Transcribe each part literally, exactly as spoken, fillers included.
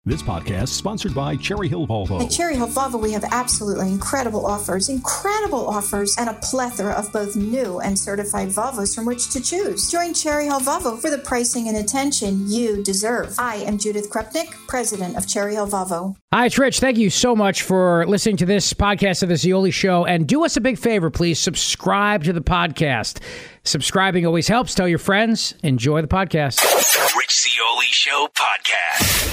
This podcast is sponsored by Cherry Hill Volvo. At Cherry Hill Volvo, we have absolutely incredible offers, incredible offers, and a plethora of both new and certified Volvos from which to choose. Join Cherry Hill Volvo for the pricing and attention you deserve. I am Judith Krupnik, president of Cherry Hill Volvo. Hi, it's Rich. Thank you so much for listening to this podcast of The Zeoli Show. And do us a big favor, please. Subscribe to the podcast. Subscribing always helps. Tell your friends. Enjoy the podcast. Rich Zeoli Show podcast.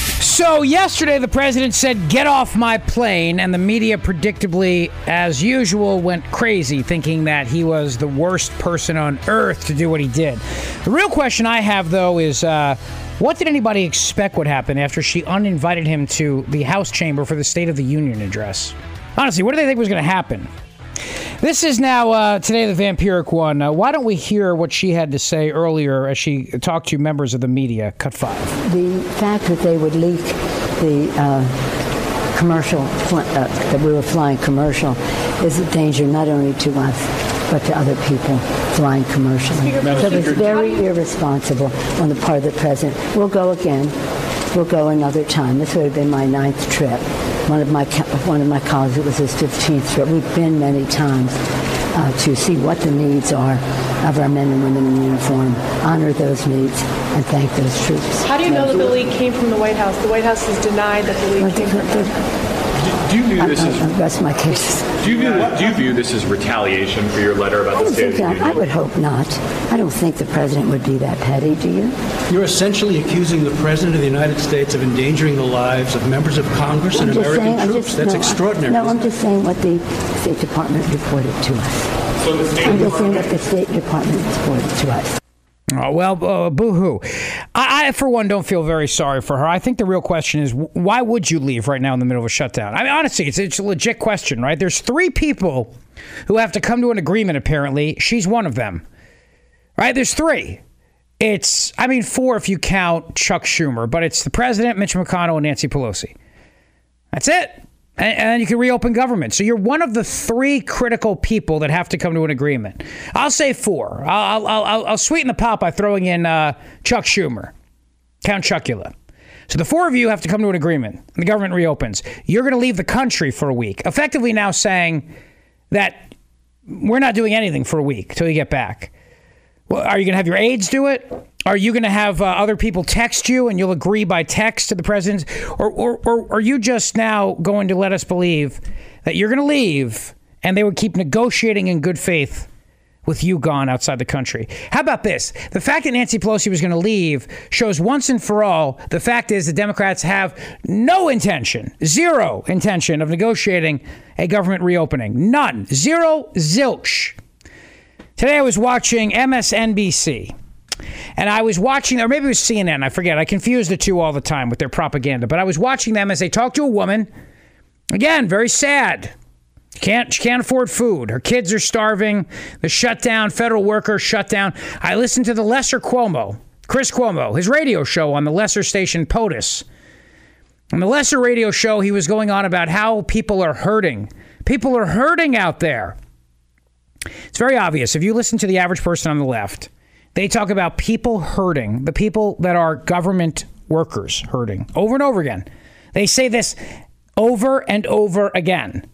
So yesterday, the president said, "Get off my plane," and the media predictably, as usual, went crazy, thinking that he was the worst person on earth to do what he did. The real question I have, though, is uh, what did anybody expect would happen after she uninvited him to the House chamber for the State of the Union address? Honestly, what did they think was going to happen? This is now, uh, today, the vampiric one. Uh, why don't we hear what she had to say earlier as she talked to members of the media? Cut five. The fact that they would leak the uh, commercial, uh, that we were flying commercial, is a danger not only to us, but to other people flying commercially. So it's very irresponsible on the part of the president. We'll go again. We'll go another time. This would have been my ninth trip. One of my one of my colleagues, it was his fifteenth trip. We've been many times uh, to see what the needs are of our men and women in uniform, honor those needs, and thank those troops. How do you know that the leak came from the White House? The White House has denied that the leak well, came from the White House. Do you view this I, as I, rest my case. Do you view do you view this as retaliation for your letter about I the State of the that, Union? I would hope not. I don't think the president would be that petty. Do you? You're essentially accusing the president of the United States of endangering the lives of members of Congress I'm and American saying, troops. Just, That's no, extraordinary. No, I'm just saying what the State Department reported to us. So the State I'm just saying Department. what the State Department reported to us. Oh, well, uh, boo-hoo. I, I, for one, don't feel very sorry for her. I think the real question is, why would you leave right now in the middle of a shutdown? I mean, honestly, it's, it's a legit question, right? There's three people who have to come to an agreement, apparently. She's one of them, right? There's three. It's, I mean, four if you count Chuck Schumer, but it's the president, Mitch McConnell, and Nancy Pelosi. That's it. And, and then you can reopen government. So you're one of the three critical people that have to come to an agreement. I'll say four. I'll I'll I'll, I'll sweeten the pot by throwing in uh, Chuck Schumer, Count Chocula. So the four of you have to come to an agreement, and the government reopens. You're going to leave the country for a week, effectively now saying that we're not doing anything for a week till you get back. Well, are you going to have your aides do it? Are you going to have uh, other people text you and you'll agree by text to the president? Or, or, or are you just now going to let us believe that you're going to leave and they would keep negotiating in good faith with you gone outside the country? How about this? The fact that Nancy Pelosi was going to leave shows once and for all the fact is the Democrats have no intention, zero intention of negotiating a government reopening. None. Zero. Zilch. Today I was watching M S N B C. And I was watching, or maybe it was C N N, I forget. I confuse the two all the time with their propaganda. But I was watching them as they talked to a woman. Again, very sad. Can't, she can't afford food. Her kids are starving. The shutdown, federal workers shut down. I listened to the Lesser Cuomo, Chris Cuomo, his radio show on the Lesser station POTUS. On the Lesser radio show, he was going on about how people are hurting. People are hurting out there. It's very obvious. If you listen to the average person on the left, they talk about people hurting, the people that are government workers hurting, over and over again. They say this over and over again.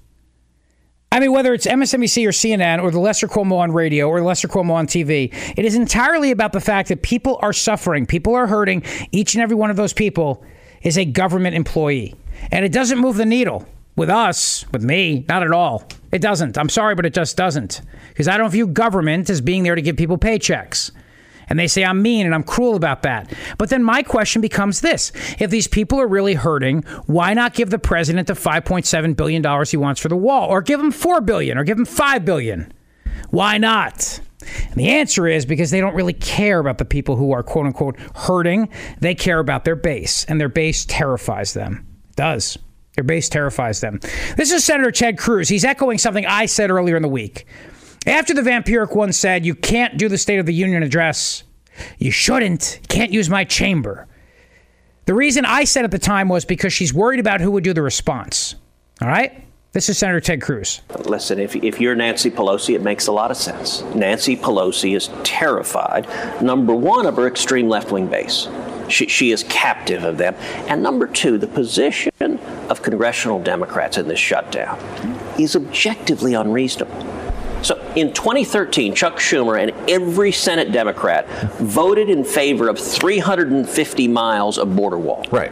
I mean, whether it's M S N B C or C N N or the Lesser Cuomo on radio or the Lesser Cuomo on T V, it is entirely about the fact that people are suffering, people are hurting. Each and every one of those people is a government employee. And it doesn't move the needle. With us, with me, not at all. It doesn't. I'm sorry, but it just doesn't. Because I don't view government as being there to give people paychecks. And they say I'm mean and I'm cruel about that. But then my question becomes this. If these people are really hurting, why not give the president the five point seven billion dollars he wants for the wall? Or give him four billion dollars or give him five billion dollars? Why not? And the answer is because they don't really care about the people who are, quote unquote, hurting. They care about their base. And their base terrifies them. It does. Their base terrifies them. This is Senator Ted Cruz. He's echoing something I said earlier in the week. After the vampiric one said, you can't do the State of the Union address, you shouldn't, can't use my chamber. The reason I said at the time was because she's worried about who would do the response. All right? This is Senator Ted Cruz. Listen, if, if you're Nancy Pelosi, it makes a lot of sense. Nancy Pelosi is terrified, number one, of her extreme left-wing base. She, she is captive of them. And number two, the position of congressional Democrats in this shutdown is objectively unreasonable. So in twenty thirteen, Chuck Schumer and every Senate Democrat voted in favor of three hundred fifty miles of border wall. Right.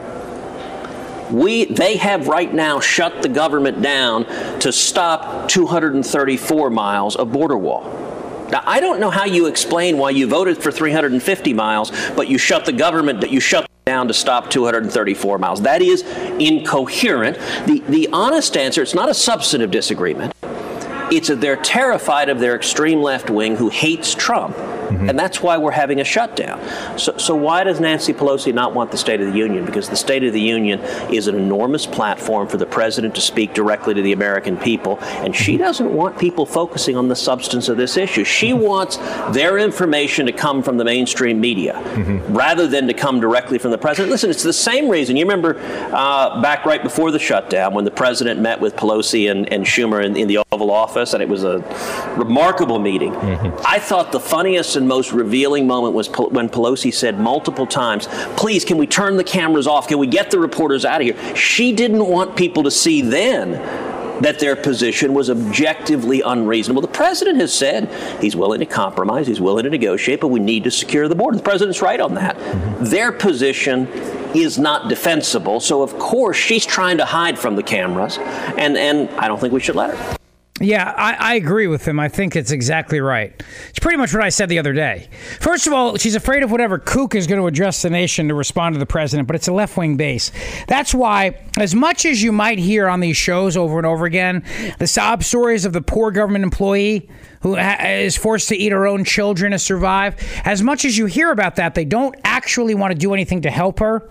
We, they have right now shut the government down to stop two hundred thirty-four miles of border wall. Now, I don't know how you explain why you voted for three hundred fifty miles, but you shut the government, that you shut down to stop two hundred thirty-four miles. That is incoherent. The, the honest answer, it's not a substantive disagreement. It's that they're terrified of their extreme left wing who hates Trump. Mm-hmm. And that's why we're having a shutdown. So, so why does Nancy Pelosi not want the State of the Union? Because the State of the Union is an enormous platform for the president to speak directly to the American people. And she doesn't want people focusing on the substance of this issue. She wants their information to come from the mainstream media mm-hmm. rather than to come directly from the president. Listen, it's the same reason. You remember uh, back right before the shutdown when the president met with Pelosi and, and Schumer in, in the Oval Office, and it was a remarkable meeting. Mm-hmm. I thought the funniest and most revealing moment was when Pelosi said multiple times, please, can we turn the cameras off? Can we get the reporters out of here? She didn't want people to see then that their position was objectively unreasonable. The president has said he's willing to compromise, he's willing to negotiate, but we need to secure the border. The president's right on that. Mm-hmm. Their position is not defensible, so of course she's trying to hide from the cameras, and, and I don't think we should let her. Yeah, I, I agree with him. I think it's exactly right. It's pretty much what I said the other day. First of all, she's afraid of whatever kook is going to address the nation to respond to the president, but it's a left-wing base. That's why, as much as you might hear on these shows over and over again, the sob stories of the poor government employee who ha- is forced to eat her own children to survive, as much as you hear about that, they don't actually want to do anything to help her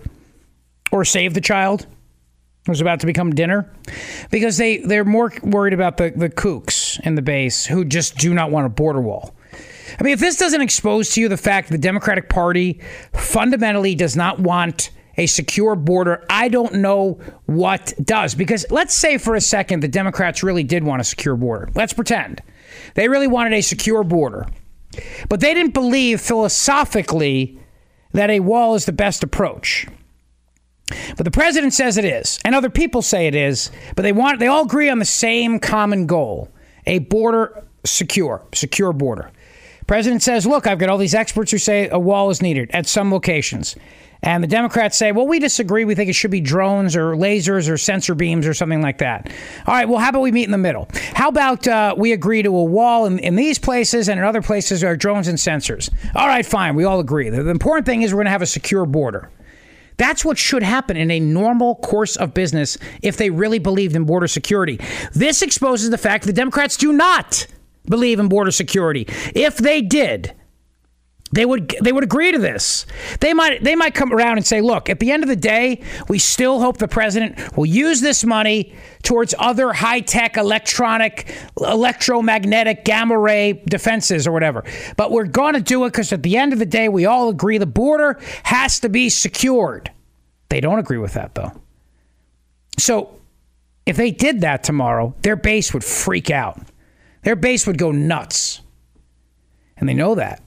or save the child who's about to become dinner, because they, they're more worried about the, the kooks in the base who just do not want a border wall. I mean, if this doesn't expose to you the fact that the Democratic Party fundamentally does not want a secure border, I don't know what does. Because let's say for a second the Democrats really did want a secure border. Let's pretend. They really wanted a secure border. But they didn't believe philosophically that a wall is the best approach. But the president says it is, and other people say it is, but they want they all agree on the same common goal, a border secure, secure border. President says, look, I've got all these experts who say a wall is needed at some locations. And the Democrats say, well, we disagree. We think it should be drones or lasers or sensor beams or something like that. All right, well, how about we meet in the middle? How about uh, we agree to a wall in, in these places, and in other places are drones and sensors? All right, fine. We all agree. The, the important thing is we're going to have a secure border. That's what should happen in a normal course of business if they really believed in border security. This exposes the fact that the Democrats do not believe in border security. If they did, they would they would agree to this. They might they might come around and say, look, at the end of the day, we still hope the president will use this money towards other high-tech electronic, electromagnetic, gamma ray defenses or whatever. But we're going to do it because at the end of the day, we all agree the border has to be secured. They don't agree with that, though. So if they did that tomorrow, their base would freak out. Their base would go nuts. And they know that.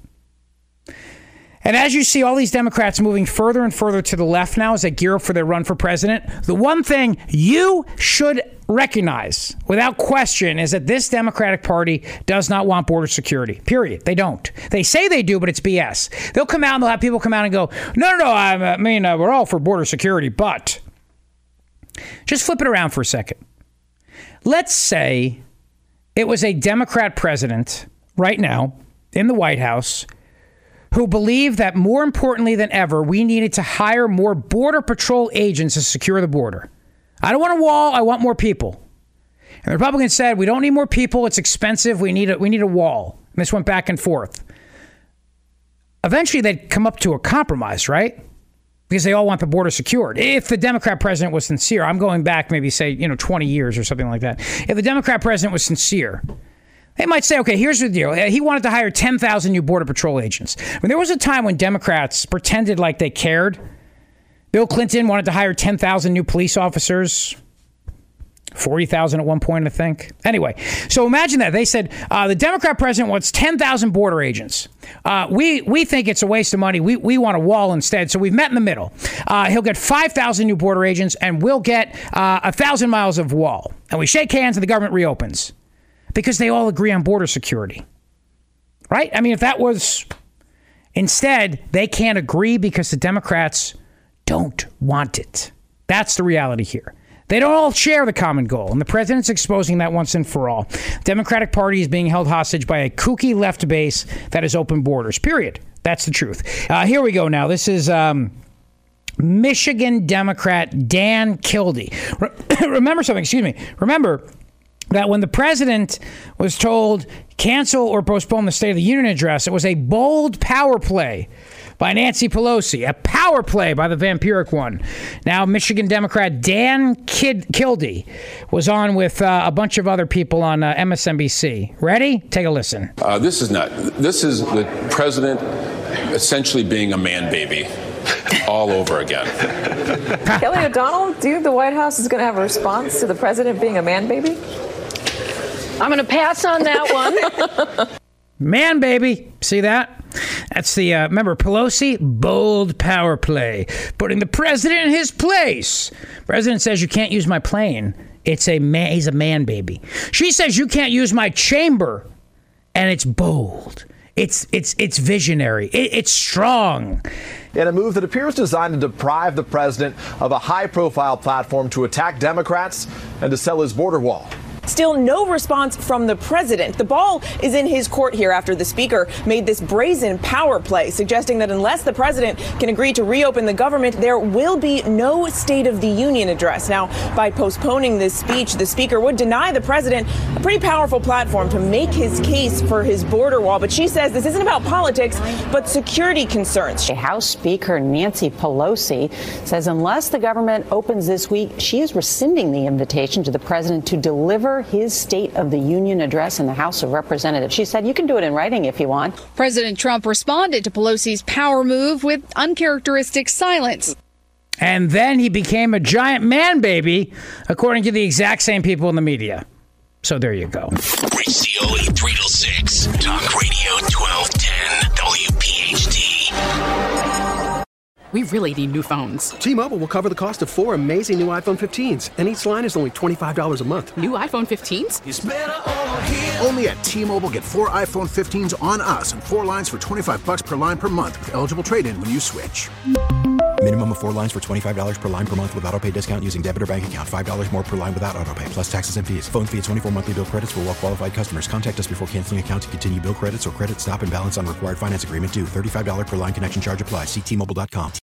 And as you see all these Democrats moving further and further to the left now as they gear up for their run for president, the one thing you should recognize without question is that this Democratic Party does not want border security. Period. They don't. They say they do, but it's B S. They'll come out and they'll have people come out and go, no, no, no, I mean, uh, we're all for border security, but just flip it around for a second. Let's say it was a Democrat president right now in the White House who believed that more importantly than ever, we needed to hire more Border Patrol agents to secure the border. I don't want a wall. I want more people. And the Republicans said, we don't need more people. It's expensive. We need a, we need a wall. And this went back and forth. Eventually, they'd come up to a compromise, right? Because they all want the border secured. If the Democrat president was sincere, I'm going back maybe, say, you know, twenty years or something like that. If the Democrat president was sincere, they might say, okay, here's the deal. He wanted to hire ten thousand new Border Patrol agents. I mean, there was a time when Democrats pretended like they cared. Bill Clinton wanted to hire ten thousand new police officers. forty thousand at one point, I think. Anyway, so imagine that. They said uh, the Democrat president wants ten thousand border agents. Uh, we we think it's a waste of money. We we want a wall instead. So we've met in the middle. Uh, he'll get five thousand new border agents, and we'll get uh, one thousand miles of wall. And we shake hands, and the government reopens. Because they all agree on border security. Right? I mean, if that was... Instead, they can't agree because the Democrats don't want it. That's the reality here. They don't all share the common goal, and the president's exposing that once and for all. The Democratic Party is being held hostage by a kooky left base that has open borders, period. That's the truth. Uh, here we go now. This is um, Michigan Democrat Dan Kildee. Re- remember something, excuse me. Remember that when the president was told cancel or postpone the State of the Union address, it was a bold power play by Nancy Pelosi, a power play by the vampiric one. Now, Michigan Democrat Dan Kid- Kildee was on with uh, a bunch of other people on uh, M S N B C. Ready? Take a listen. Uh, this is not. This is the president essentially being a man baby all over again. Kelly O'Donnell, do you think the White House is going to have a response to the president being a man baby? I'm going to pass on that one. Man baby. See that? That's the, uh, remember, Pelosi, bold power play, putting the president in his place. President says you can't use my plane. It's a man, he's a man baby. She says you can't use my chamber, and it's bold. It's it's it's visionary. It, it's strong. In a move that appears designed to deprive the president of a high-profile platform to attack Democrats and to sell his border wall. Still no response from the president. The ball is in his court here after the speaker made this brazen power play, suggesting that unless the president can agree to reopen the government, there will be no State of the Union address. Now, by postponing this speech, the speaker would deny the president a pretty powerful platform to make his case for his border wall. But she says this isn't about politics, but security concerns. House Speaker Nancy Pelosi says unless the government opens this week, she is rescinding the invitation to the president to deliver his State of the Union address in the House of Representatives. She said you can do it in writing if you want. President Trump responded to Pelosi's power move with uncharacteristic silence. And then he became a giant man baby, according to the exact same people in the media. So there you go. Rich Cioli, three till six. Talk Radio twelve ten W P H D. We really need new phones. T-Mobile will cover the cost of four amazing new iPhone fifteens, and each line is only twenty-five dollars a month. New iPhone fifteens? It's better over here. Only at T-Mobile, get four iPhone fifteens on us and four lines for twenty-five dollars per line per month with eligible trade-in when you switch. Minimum of four lines for twenty-five dollars per line per month with autopay discount using debit or bank account. five dollars more per line without autopay, plus taxes and fees. Phone fee at twenty-four monthly bill credits for well-qualified customers. Contact us before canceling account to continue bill credits or credit stop and balance on required finance agreement due. thirty-five dollars per line connection charge applies. See T Mobile dot com.